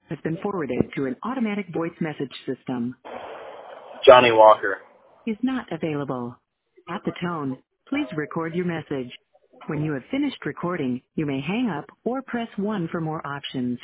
has been forwarded to an automatic voice message system. Johnny Walker. Is not available. At the tone, please record your message. When you have finished recording, you may hang up or press 1 for more options.